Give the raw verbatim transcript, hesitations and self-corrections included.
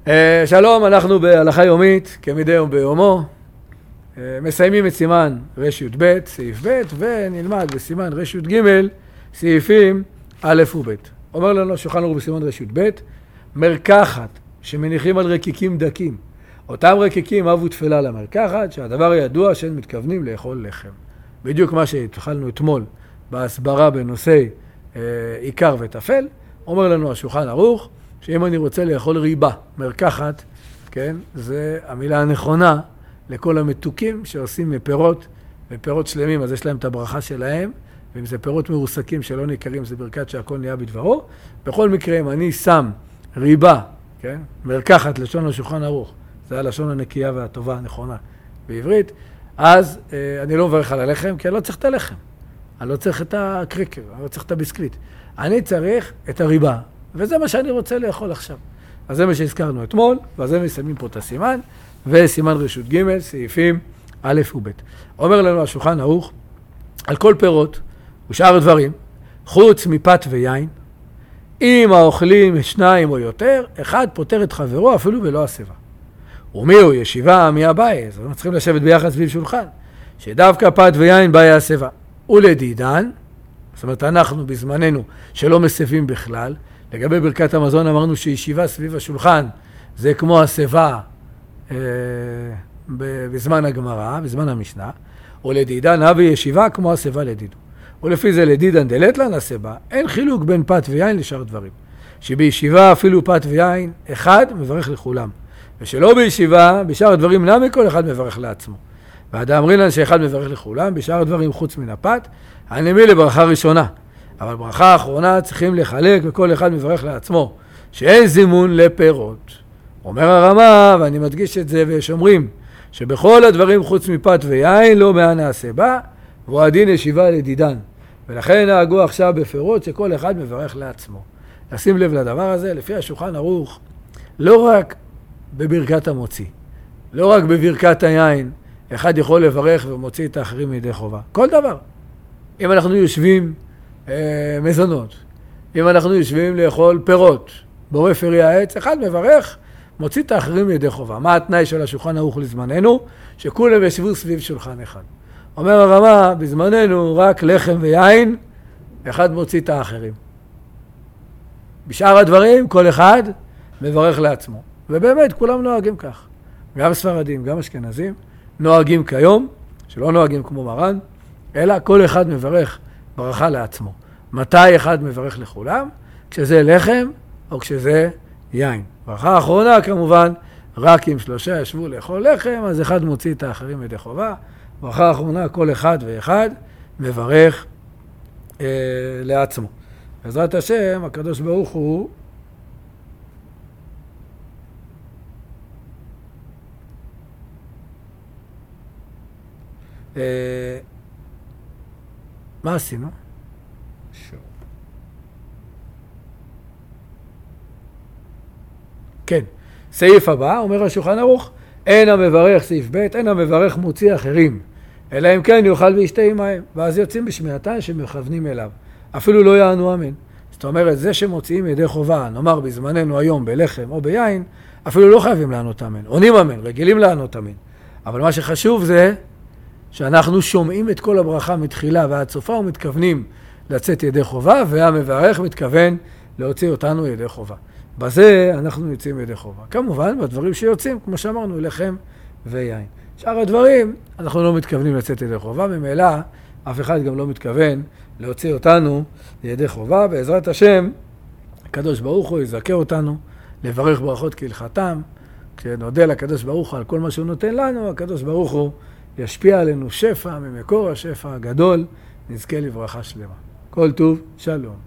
שלום, אנחנו בהלכה יומית, כמדי יום ביומו. מסיימים את סימן ר"ב, סעיף ב', ונלמד בסימן ר"ג, סעיפים א' וב'. אומר לנו שולחן ערוך בסימן ר"ב, מרקחת שמניחים על רקיקים דקים. אותם רקיקים אבו תפלה למרקחת, שהדבר ידוע שהם מתכוונים לאכול לחם. בדיוק מה שהתחלנו אתמול בהסברה בנושא אה, עיקר וטפל, אומר לנו השולחן ערוך, שאם אני רוצה לאכול ריבה, מרקחת, כן, זה המילה הנכונה לכל המתוקים שעושים מפירות, ופירות שלמים, אז יש להם את הברכה שלהם, ואם זה פירות מרוסקים שלא ניכרים, זה ברכת שהכל נהיה בדברו. בכל מקרה, אם אני שם ריבה, כן, מרקחת, לשון השולחן ערוך, זה הלשון הנקייה והטובה הנכונה בעברית, אז אה, אני לא מברך על הלחם, כי אני לא צריך את הלחם. אני לא צריך את הקריקר, אני לא צריך את הביסקליט. אני צריך את הריבה, וזה מה שאני רוצה לאכול עכשיו. אז זה מה שהזכרנו אתמול, ואז הם מסיימים פה את הסימן, וסימן ר"ג, סעיפים א' וב'. אומר לנו השולחן ערוך, על כל פירות ושאר דברים, חוץ מפת ויין, אם האוכלים שניים או יותר, אחד פותר את חברו אפילו בלא הסיבה. ומי הוא ישיבה, מי הבאי? אז אנחנו צריכים לשבת ביחד סביב שולחן, שדווקא פת ויין באי הסיבה. ולדידן, זאת אומרת אנחנו בזמננו שלא מסבים בכלל, לגבי ברכת המזון אמרנו שישיבה סביב השולחן זה כמו הסיבה אה, בזמן הגמרא, בזמן המשנה, ולדידן הווה ישיבה כמו הסיבה לדידו. ולפי זה לדידן דלתלן הסיבה, אין חילוק בין פת ויין לשאר דברים. שבישיבה אפילו פת ויין, אחד מברך לכולם. ושלא בישיבה, בשאר הדברים נמי כל אחד מברך לעצמו. ועדה אמרים לנו שאחד מברך לכולם, בשאר הדברים חוץ מן הפת, הנמי לברכה ראשונה. אבל ברכה האחרונה צריכים לחלק וכל אחד מברך לעצמו, שאין זימון לפירות. אומר הרמה, ואני מדגיש את זה, ויש אומרים, שבכל הדברים חוץ מפת ויין לא מענה הסיבה, והוא הדין ישיבה לדידן. ולכן נהגו עכשיו בפירות שכל אחד מברך לעצמו. נשים לב לדבר הזה, לפי השולחן ערוך, לא רק בברכת המוציא, לא רק בברכת היין, אחד יכול לברך ומוציא את האחרים מידי חובה. כל דבר. אם אנחנו יושבים אה, מזונות, אם אנחנו יושבים לאכול פירות, בורא פרי העץ, אחד מברך, מוציא את האחרים מידי חובה. מה התנאי של השולחן ערוך לזמננו? שכולם ישבו סביב שולחן אחד. אומר הרמה, בזמננו רק לחם ויין, אחד מוציא את האחרים. בשאר הדברים, כל אחד מברך לעצמו. ובאמת, כולם נוהגים כך. גם ספרדים, גם אשכנזים, נוהגים כיום, שלא נוהגים כמו מרן, אלא כל אחד מברך ברכה לעצמו. מתי אחד מברך לכולם? כשזה לחם או כשזה יין. ברכה האחרונה כמובן, רק אם שלושה ישבו לאכול לחם, אז אחד מוציא את האחרים מידי חובה. ברכה האחרונה, כל אחד ואחד מברך אה, לעצמו. בעזרת השם, הקדוש ברוך הוא אה, מה עשינו? שור. כן, סעיף הבא, אומר השולחן ערוך, אין המברך, סעיף ב', אין המברך מוציא אחרים, אלא אם כן יאכל וישתה עמהם, ואז יוצאים בשמיעתן שמכוונים אליו. אפילו לא יענו אמן. זאת אומרת, זה שמוציאים ידי חובה, נאמר בזמננו היום בלחם או ביין, אפילו לא חייבים לענות אמן. עונים אמן, רגילים לענות אמן. אבל מה שחשוב זה שאנחנו שומעים את כל הברכה מתחילה ועד סופה ומתכוונים לצאת ידי חובה, והמברך מתכוון להוציא אותנו ידי חובה. בזה אנחנו יוצאים ידי חובה. כמובן, בדברים שיוצאים, כמו שאמרנו, לחם ויין. שאר הדברים, אנחנו לא מתכוונים לצאת ידי חובה, ממילא אף אחד גם לא מתכוון להוציא אותנו ידי חובה. בעזרת השם, הקדוש ברוך הוא יזכה אותנו לברך ברכות כהלכתם. כשנודה לקדוש ברוך הוא על כל מה שהוא נותן לנו, הקדוש ברוך הוא ישפיע עלינו שפע ממקור השפע הגדול, נזכה לברכה שלמה. כל טוב, שלום.